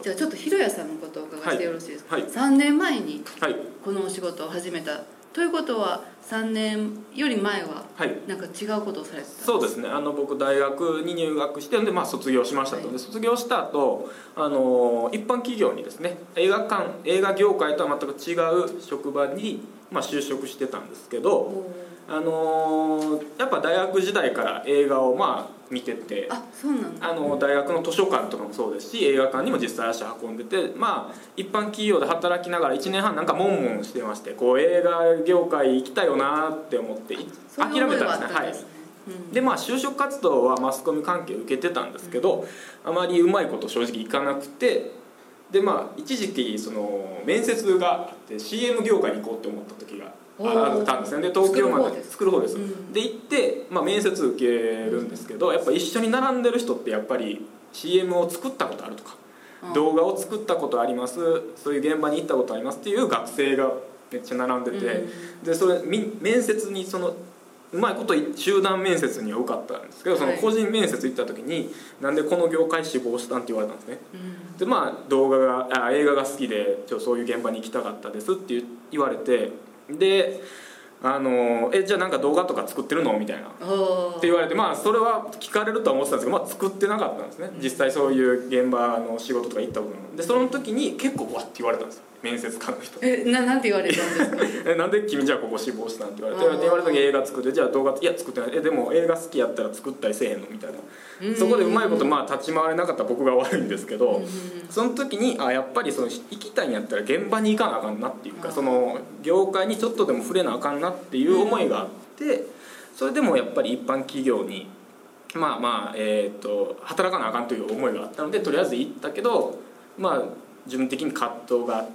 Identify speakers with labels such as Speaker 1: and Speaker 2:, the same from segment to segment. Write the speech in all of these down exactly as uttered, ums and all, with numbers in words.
Speaker 1: じゃあちょっとひろやさんのことをお伺いしてよろしいですか。
Speaker 2: はいはい、
Speaker 1: さんねんまえに
Speaker 2: はい
Speaker 1: このお仕事を始めたということは、さんねんより前はなんか違うことをされてたんですか。
Speaker 2: そうですね、あの僕大学に入学してで、まあ、卒業しましたので、はい、卒業した後あの一般企業にですね、映画館映画業界とは全く違う職場に、まあ、就職してたんですけど、あのー、やっぱ大学時代から映画をまあ見てて、
Speaker 1: あ、そうなんだ。
Speaker 2: あの大学の図書館とかもそうですし、映画館にも実際足運んでて、まあ一般企業で働きながらいちねんはんなんかモンモンしてまして、こう映画業界行きたいよなって思って諦めたんですね。はい。うん、でまあ就職活動はマスコミ関係受けてたんですけど、うん、あまりうまいこと正直いかなくて、でまあ一時期その面接があって シーエム 業界に行こうって思った時があったんですね。で東京まで作る方です、うん、で行って、まあ、面接受けるんですけど、やっぱ一緒に並んでる人ってやっぱり シーエム を作ったことあるとか、動画を作ったことあります、そういう現場に行ったことありますっていう学生がめっちゃ並んでて、うん、でそれ面接にそのうまいこと集団面接には受かったんですけど、その個人面接行った時に、はい、なんでこの業界志望したんって言われたんですね、うん、でまあ動画があ映画が好きでちょそういう現場に行きたかったですって言われて、であのえじゃあなんか動画とか作ってるのみたいなって言われて、まあそれは聞かれるとは思ってたんですけど、まあ、作ってなかったんですね。実際そういう現場の仕事とか行ったことないで、その時に結構わって言われたんですよ、面接官の人。
Speaker 1: えななんて言われたんですか。
Speaker 2: えなんで君じゃあここ志望したんって言われて、言われた時映画作って、じゃあ動画いや作ってない、えでも映画好きやったら作ったりせえへんのみたいな、そこでうまいことまあ立ち回れなかった僕が悪いんですけど、その時にあやっぱりその行きたいんやったら現場に行かなあかんなっていうか、その業界にちょっとでも触れなあかんなっていう思いがあって、それでもやっぱり一般企業にまあまあえーと働かなあかんという思いがあったので、とりあえず行ったけど、まあ自分的に葛藤があって、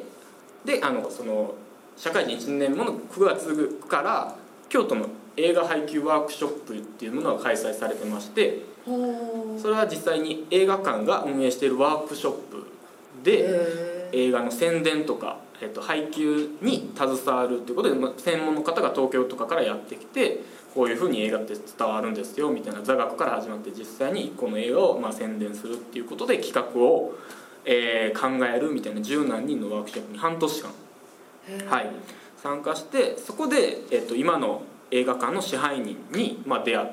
Speaker 2: であのその社会人いちねんものくがつから京都の映画配給ワークショップっていうものが開催されてまして、それは実際に映画館が運営しているワークショップで映画の宣伝とか、えっと、配給に携わるということで、専門の方が東京とかからやってきて、こういうふうに映画って伝わるんですよみたいな座学から始まって、実際にいっこの映画をまあ宣伝するっていうことで企画を、えー、考えるみたいな十何人のワークショップに半年間、はい、参加して、そこで、えっと、今の映画館の支配人に、まあ、出会って、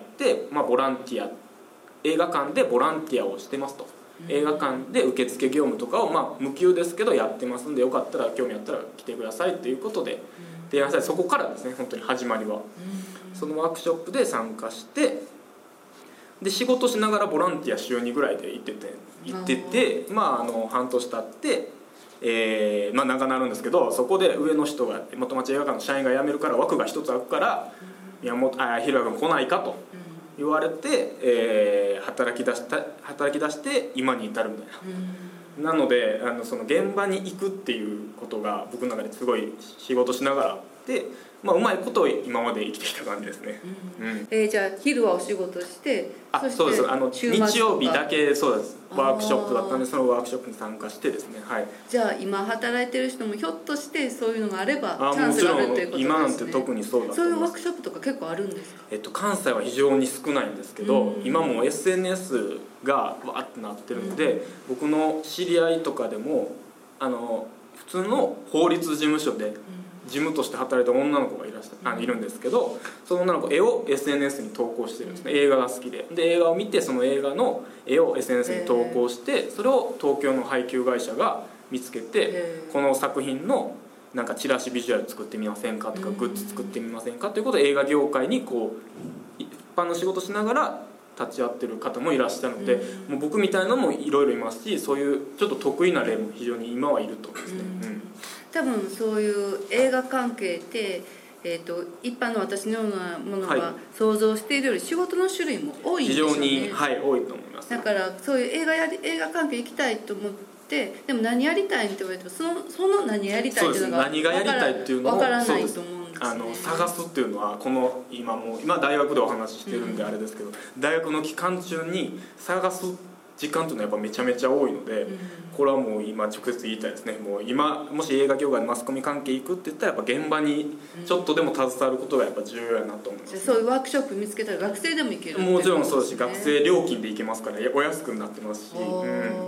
Speaker 2: まあ、ボランティア映画館でボランティアをしてますと、うん、映画館で受付業務とかを、まあ、無給ですけどやってますんで、よかったら興味あったら来てくださいということで提案され、そこからですね本当に始まりは、うん、そのワークショップで参加して、で仕事しながらボランティア週にぐらいで行ってて行ってて、まあ、あの半年経って、えーまあ、長なるんですけど、そこで上の人が元町映画館の社員が辞めるから枠が一つ空くから、うん、宮本あひろや君来ないかと言われて、えー、働き出した働き出して今に至るみたいな、うん、なのであのその現場に行くっていうことが僕の中ですごい仕事しながらあって、まあ、うまいことを今まで生きてきた感じですね、
Speaker 1: うんうんえー、じゃあ昼はお仕事して、
Speaker 2: あ
Speaker 1: そして
Speaker 2: そうです、あの日曜日だけそうですワークショップだったんで、そのワークショップに参加してですね、はい、
Speaker 1: じゃあ今働いてる人もひょっとしてそういうのがあればチャンスがあるということですね。
Speaker 2: 今なんて特にそうだと思います。
Speaker 1: そういうワークショップとか結構あるんですか。
Speaker 2: えっと、関西は非常に少ないんですけど、今も エスエヌエス がわーってなってるので、僕の知り合いとかでもあの普通の法律事務所で事務として働いた女の子がいらっしゃあいるんですけど、その女の子絵を エスエヌエス に投稿してるんですね。映画が好きでで映画を見て、その映画の絵を エスエヌエス に投稿して、それを東京の配給会社が見つけて、この作品のなんかチラシビジュアル作ってみませんかとか、グッズ作ってみませんかということで映画業界にこう一般の仕事しながら立ち会ってる方もいらっしゃるので、もう僕みたいなのもいろいろいますし、そういうちょっと得意な例も非常に今はいると思いますね、うん、
Speaker 1: 多分そういう映画関係ってえー、と一般の私のようなものが想像しているより仕事の種類も多いんでしょうね。
Speaker 2: 非常に、はい、多いと思います。
Speaker 1: だからそういう映画やり映画関係行きたいと思って、でも何やりたいって言われてもそのその何やりたいっていうのが
Speaker 2: 何がやりたいっていうのを
Speaker 1: 分からないと思うんですね。
Speaker 2: あの探すっていうのはこの今も今大学でお話ししてるんであれですけど、うん、大学の期間中に探す時間というのはやっぱめちゃめちゃ多いので、うん、これはもう今直接言いたいですね。もう今もし映画業界のマスコミ関係行くって言ったらやっぱ現場にちょっとでも携わることがやっぱ重要やなと思います、ね、
Speaker 1: そういうワークショップ見つけたら学生でも行けるってことですね。
Speaker 2: もちろんそうですし、学生料金で行けますからお安くなってますし、うん、も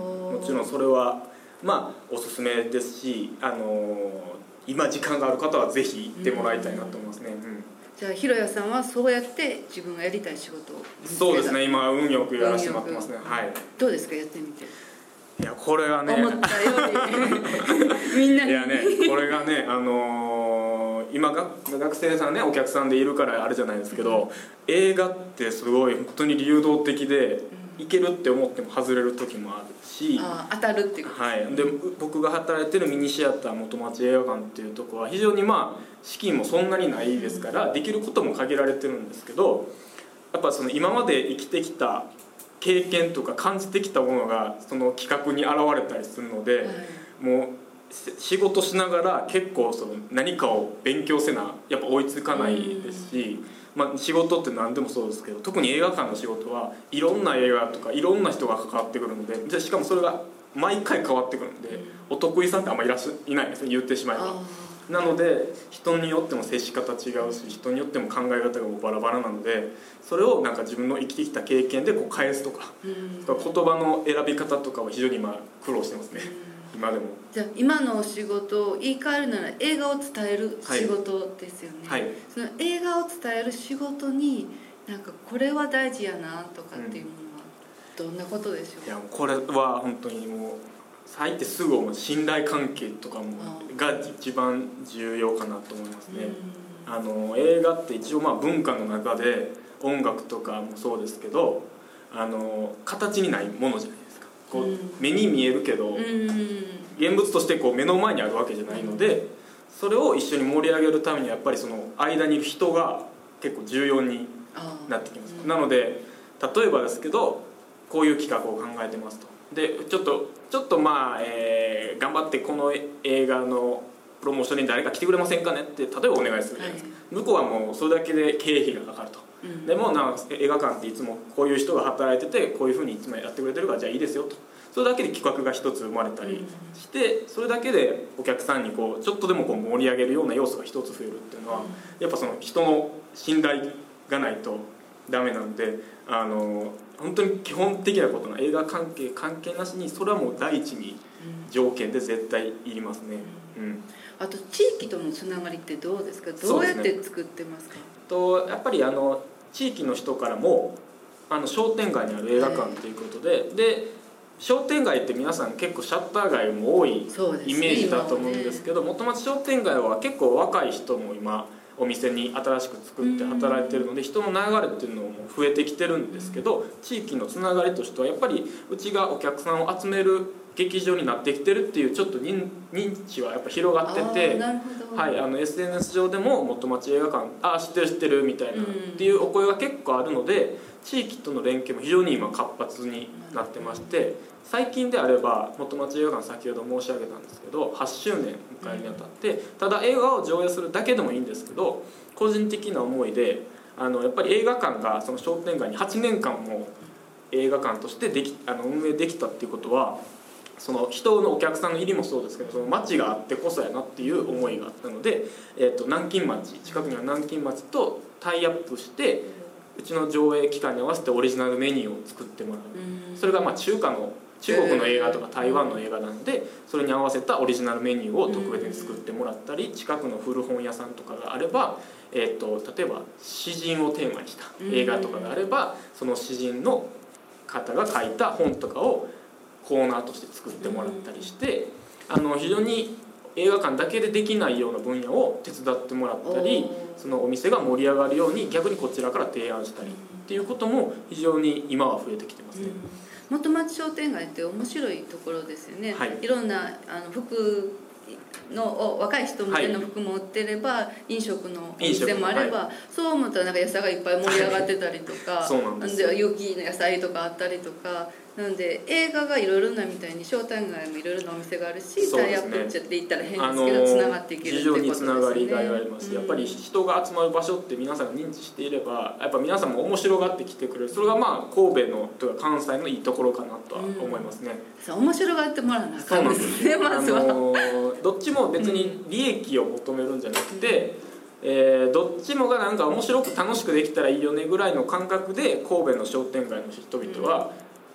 Speaker 2: ちろんそれはまあおすすめですし、あの今時間がある方はぜひ行ってもらいたいなと思いますね。うん、
Speaker 1: じゃあひろやさんはそうやって自分がやりたい仕事を見つけた。
Speaker 2: そうですね、今運よくやらせてもらってますね。はい。
Speaker 1: どうですか、やってみて。
Speaker 2: いやこれがね
Speaker 1: 思ったよりみんなに
Speaker 2: いやねこれがねあのー、今が学生さんねお客さんでいるからあれじゃないですけど、うん、映画ってすごい本当に流動的で、うん、いけるって思っても外れる時もあるし、
Speaker 1: あ当たるっていうこと、
Speaker 2: はい、で僕が働いてるミニシアター元町映画館っていうところは非常にまあ資金もそんなにないですから、うん、できることも限られてるんですけど、やっぱその今まで生きてきた経験とか感じてきたものがその企画に現れたりするので、はい、もう仕事しながら結構その何かを勉強せなやっぱ追いつかないですし、まあ、仕事って何でもそうですけど特に映画館の仕事はいろんな映画とかいろんな人が関わってくるので、でしかもそれが毎回変わってくるので、お得意さんってあんまりいらっしゃいないですね、言ってしまえば。なので人によっても接し方違うし人によっても考え方がもうバラバラなので、それをなんか自分の生きてきた経験でこう返すとか、うん、言葉の選び方とかは非常に今苦労してますね、うん、今でも。
Speaker 1: じゃあ今のお仕事を言い換えるなら映画を伝える仕事ですよね、
Speaker 2: はいはい、
Speaker 1: その映画を伝える仕事になんかこれは大事やなとかっていうものはどんなことでしょう。
Speaker 2: いやこれは本当にもう入ってすぐ思う信頼関係とかもが一番重要かなと思いますね。あの映画って一応まあ文化の中で音楽とかもそうですけど、あの形にないものじゃないですか。こう目に見えるけど現物としてこう目の前にあるわけじゃないので、それを一緒に盛り上げるためにはやっぱりその間にいる人が結構重要になってきます。なので例えばですけどこういう企画を考えてますと。でちょっとちょっとまあ、えー、頑張ってこの映画のプロモーションに誰か来てくれませんかねって例えばお願いするじゃないですか、はい、向こうはもうそれだけで経費がかかると、うん、でもなんか映画館っていつもこういう人が働いててこういうふうにいつもやってくれてるからじゃあいいですよと、それだけで企画が一つ生まれたりして、それだけでお客さんにこうちょっとでもこう盛り上げるような要素が一つ増えるっていうのは、やっぱその人の信頼がないとダメなんで、あの本当に基本的なことの映画関係関係なしにそれはもう第一に条件で絶対いりますね、うんうん、
Speaker 1: あと地域とのつながりってどうですか、どうやって作ってますか。
Speaker 2: とやっぱりあの地域の人からもあの商店街にある映画館ということで、はい、で商店街って皆さん結構シャッター街も多いイメージだと思うんですけど、元町商店街は結構若い人も今お店に新しく作って働いてるので人の流れっていうのも増えてきてるんですけど、地域のつながりとしてはやっぱりうちがお客さんを集める劇場になってきてるっていうちょっと 認, 認知はやっぱ広がってて、はい、あの エスエヌエス 上でも元町映画館あ知ってる知ってるみたいなっていうお声が結構あるので、地域との連携も非常に今活発になってまして、最近であれば元町映画館先ほど申し上げたんですけどはちしゅうねん迎えるにあたってただ映画を上映するだけでもいいんですけど、個人的な思いであのやっぱり映画館がその商店街にはちねんかんも映画館としてできあの運営できたっていうことは、その人のお客さんの入りもそうですけどその街があってこそやなっていう思いがあったので、えー、と南京町近くには南京町とタイアップしてうちの上映期間に合わせてオリジナルメニューを作ってもらう。それがまあ中華の中国の映画とか台湾の映画なのでそれに合わせたオリジナルメニューを特別に作ってもらったり、近くの古本屋さんとかがあれば、えー、と例えば詩人をテーマにした映画とかがあればその詩人の方が書いた本とかをコーナーとして作ってもらったりして、あの非常に映画館だけでできないような分野を手伝ってもらったり、そのお店が盛り上がるように逆にこちらから提案したりっていうことも非常に今は増えてきてますね。
Speaker 1: 元町商店街って面白いところですよね、はい、いろんなあの服の若い人向けの服も売ってれば、はい、飲食のお店もあれば、はい、そう思ったらなんか野菜がいっぱい盛り上がってたりとか、はい、
Speaker 2: そうなんですよ。
Speaker 1: 雪の野菜とかあったりとかなので映画がいろいろなみたいに商店街もいろいろなお店があるし、タイアップって言ったら変ですけどつながっていけるってことですね。非常につながりがあります、うん、やっぱり人が集まる場所って皆さんが認知していればやっぱ皆さんも面白がってきてくれる。それがまあ神戸のというか関西のいいところかなとは思いますね、 うん、面白がってもらわなあかんですね。まずはあの
Speaker 2: どっちも別に利益を求めるんじゃなくて、うんえー、どっちもがなんか面白く楽しくできたらいいよねぐらいの感覚で神戸の商店街の人々は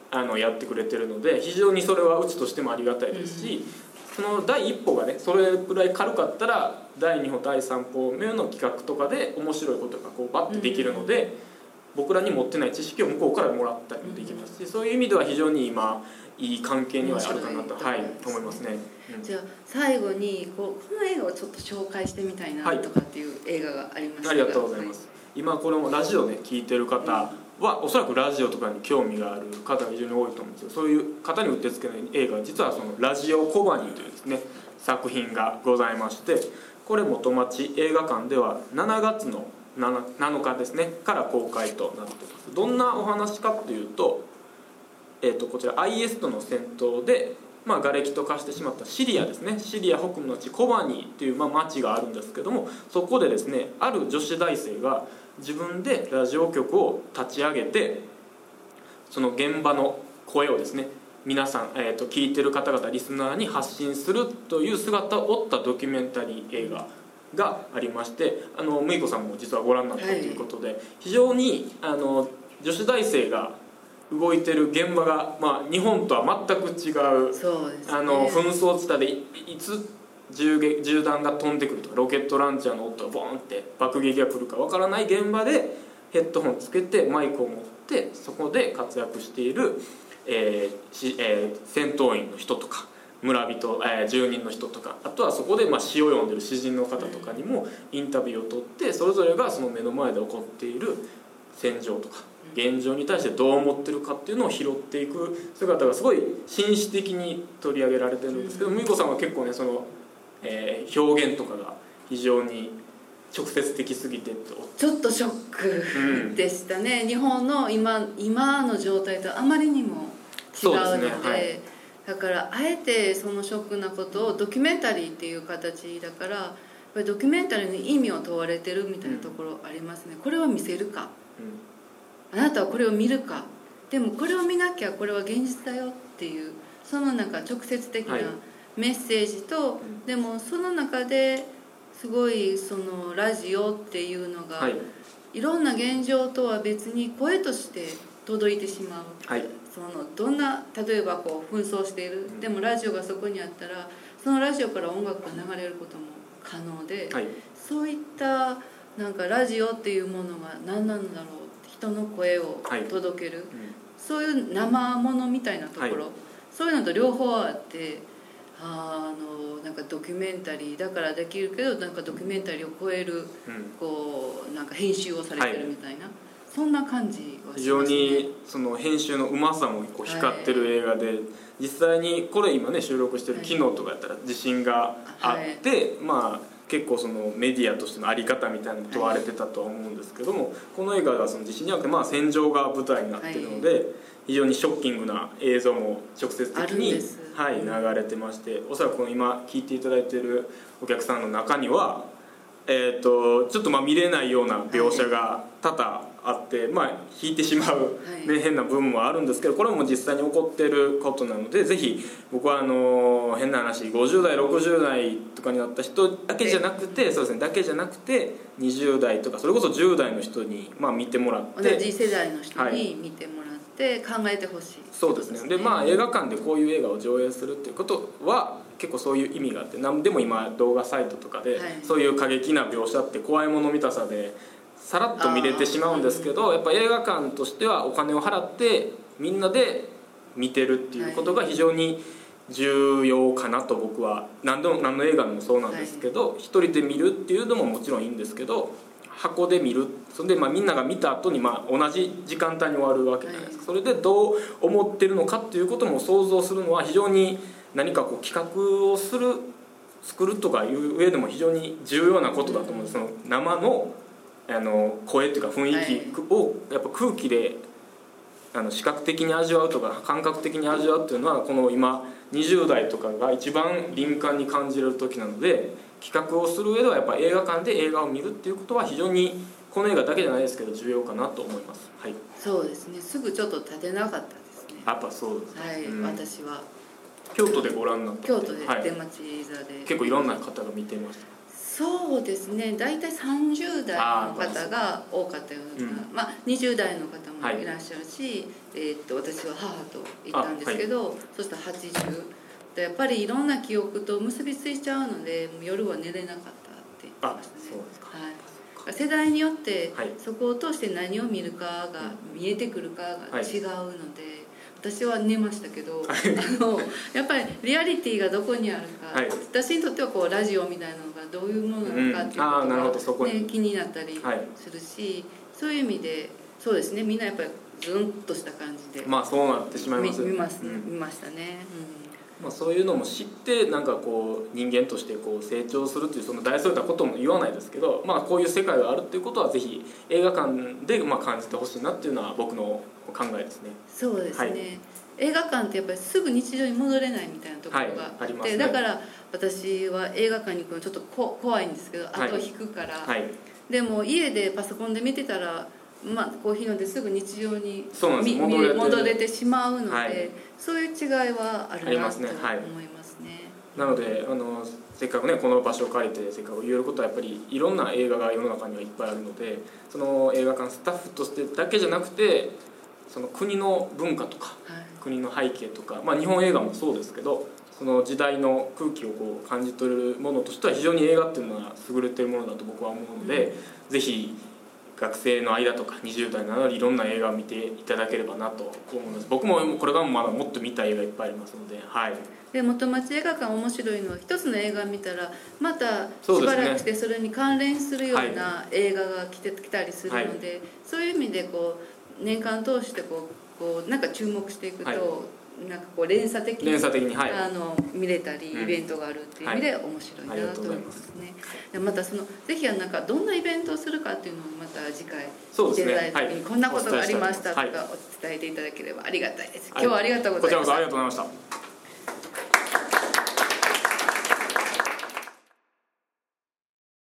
Speaker 2: あのやってくれてるので、非常にそれはうちとしてもありがたいですし、うん、その第一歩がねそれくらい軽かったらだいに歩だいさん歩目の企画とかで面白いことがこうバッてできるので、うん、僕らに持ってない知識を向こうからもらったりもできますし、そういう意味では非常に今いい関係にはあるかなと、はい、思いますね。
Speaker 1: うん、じゃあ最後にこうこの映画をちょっと紹介してみたいなとかっていう映画がありましたが、
Speaker 2: はい、ありがとうございます。はい、今これもラジオね聞いてる方はおそらくラジオとかに興味がある方が非常に多いと思うんですよ。そういう方にうってつけない映画、実はそのラジオコバニーというですね作品がございまして、これ元町映画館ではしちがつのなのかですねから公開となっています。どんなお話かというと、えー、とこちら アイエス との戦闘で、まあ、瓦礫と化してしまったシリアですね、シリア北部の地コバニーという、まあ、町があるんですけども、そこでですねある女子大生が自分でラジオ局を立ち上げて、その現場の声をですね皆さん、えー、と聞いてる方々リスナーに発信するという姿を追ったドキュメンタリー映画がありまして、あのむいこさんも実はご覧になったということで、はい、非常にあの女子大生が動いてる現場が、まあ、日本とは全く違う、
Speaker 1: そうですね、
Speaker 2: あの紛争地帯で い, いつ 銃, 銃弾が飛んでくるとかロケットランチャーの音がボーンって爆撃が来るかわからない現場でヘッドホンつけてマイクを持ってそこで活躍している、えーえー、戦闘員の人とか村人、えー、住人の人とか、あとはそこで、まあ、詩を読んでる詩人の方とかにもインタビューを取って、それぞれがその目の前で起こっている戦場とか現状に対してどう思ってるかっていうのを拾っていく姿がすごい紳士的に取り上げられてるんですけど、むいこさんは結構ねその、えー、表現とかが非常に直接的すぎて
Speaker 1: ちょっとショックでしたね、うん、日本の 今, 今の状態とあまりにも違うので、そうですね、はい、だからあえてそのショックなことをドキュメンタリーっていう形だから、やっぱりドキュメンタリーの意味を問われてるみたいなところありますね。これを見せるか、うん、あなたはこれを見るか、でもこれを見なきゃこれは現実だよっていう、そのなんか直接的なメッセージと、はい、でもその中ですごいそのラジオっていうのが、はい、いろんな現状とは別に声として届いてしまう、はい、そのどんな例えばこう紛争している、でもラジオがそこにあったらそのラジオから音楽が流れることも可能で、はい、そういったなんかラジオっていうものが何なんだろう、人の声を届ける、はい、うん、そういう生ものみたいなところ、はい、そういうのと両方あって、あのなんかドキュメンタリーだからできるけど、なんかドキュメンタリーを超える、うん、こうなんか編集をされてるみたいな、はい、そんな感じはしますね。
Speaker 2: 非常にその編集のうまさもこう光ってる映画で、はい、実際にこれ今ね収録してる昨日とかやったら地震があって、はい、まあ結構そのメディアとしての在り方みたいなの問われてたとは思うんですけども、はい、この映画はその地震じゃなくて、まあ、戦場が舞台になっているので、はい、非常にショッキングな映像も直接的に、はい、流れてまして、おそらくこの今聞いていただいているお客さんの中には、えー、とちょっとまあ見れないような描写が多々あって、まあ、引いてしまう、ね、はい、変な部分もあるんですけど、これも実際に起こっていることなので、ぜひ僕はあの変な話ごじゅう代ろくじゅう代とかになった人だけじゃなくて、そうですね、だけじゃなくてにじゅう代とかそれこそじゅう代の人にまあ見てもらって、
Speaker 1: 同じ世代の人に見てもらって考えてほしい、はい、
Speaker 2: そうですね。でまあ映画館でこういう映画を上映するっていうことは結構そういう意味があって、何でも今動画サイトとかで、はい、そういう過激な描写って怖いもの見たさでさらっと見れてしまうんですけど、やっぱ映画館としてはお金を払ってみんなで見てるっていうことが非常に重要かなと僕は、何でも何の映画でもそうなんですけど、一人で見るっていうのももちろんいいんですけど、箱で見る、それでまあみんなが見た後にまあ同じ時間帯に終わるわけじゃないですか。それでどう思ってるのかっていうことも想像するのは非常に何かこう企画をする作るとかいう上でも非常に重要なことだと思うんです。その生のあの声っていうか雰囲気をやっぱ空気であの視覚的に味わうとか感覚的に味わうっていうのは、この今にじゅう代とかが一番敏感に感じれる時なので、企画をする上ではやっぱ映画館で映画を見るっていうことは非常にこの映画だけじゃないですけど重要かなと思います、はい、
Speaker 1: そうですね。すぐちょっと立てなかったですね。
Speaker 2: やっぱそうですね、
Speaker 1: はい、うん、私は
Speaker 2: 京都でご覧になった。
Speaker 1: 京都で出町座で、
Speaker 2: はい、結構いろんな方が見てました。
Speaker 1: そうですね、大体さんじゅう代の方が多かったような、うん、まあ、にじゅう代の方もいらっしゃるし、はい、えー、っと私は母と行ったんですけど、はい、そしたらはちじゅうで、やっぱりいろんな記憶と結びついちゃうので夜は寝れなかったって言ってましたね。そうですか。はい、世代によってそこを通して何を見るかが見えてくるかが違うので、私は寝ましたけど、あのやっぱりリアリティがどこにあるか、はい、私にとってはこうラジオみたいなのがどういうものなのかっていうことが、ね、気になったりするし、はい、そういう意味でそうですね、みんなやっぱりズンとした感じで、
Speaker 2: まあそうなってしまいますよね。
Speaker 1: 見ますね、うん、見ましたね。うん、
Speaker 2: まあ、そういうのも知ってなんかこう人間としてこう成長するというその大それたことも言わないですけど、まあ、こういう世界があるっていうことはぜひ映画館でまあ感じてほしいなっていうのは僕の考えですね。
Speaker 1: そうですね、はい、映画館ってやっぱりすぐ日常に戻れないみたいなところがあって、はい、ありますね。だから私は映画館に行くのちょっとこ怖いんですけど、後を引くから、はいはい、でも家でパソコンで見てたら、まあ、コーヒー飲んですぐ日常に戻れて、戻れてしまうので、はい、そういう違いはあるなと思いますね。はい、
Speaker 2: なのであのせっかくねこの場所を借りてせっかく言えることはやっぱりいろんな映画が世の中にはいっぱいあるので、その映画館スタッフとしてだけじゃなくてその国の文化とか、はい、国の背景とか、まあ、日本映画もそうですけどその時代の空気をこう感じ取れるものとしては非常に映画っていうのは優れてるものだと僕は思うので、うん、ぜひ学生の間とかにじゅう代などいろんな映画を見ていただければなと思います。僕もこれからもまだもっと見たい映画いっぱいありますので、はい、
Speaker 1: で元町映画館面白いのは一つの映画見たらまたしばらくしてそれに関連するような映画が来てきたりするので、はい、そういう意味でこう年間通してこうこうなんか注目していくと、はい、なんかこう連鎖的に、
Speaker 2: 連鎖的に、はい、
Speaker 1: あの見れたりイベントがあるっていう意味で面白いなと思いますね。でまたそのぜひなんかどんなイベントをするかっていうのをまた次回
Speaker 2: そうですね、
Speaker 1: いただいた時にこんなことがありましたとかお伝えていただければありがたいです。今日はありがとうございました。
Speaker 2: こちらこそありがとうございました。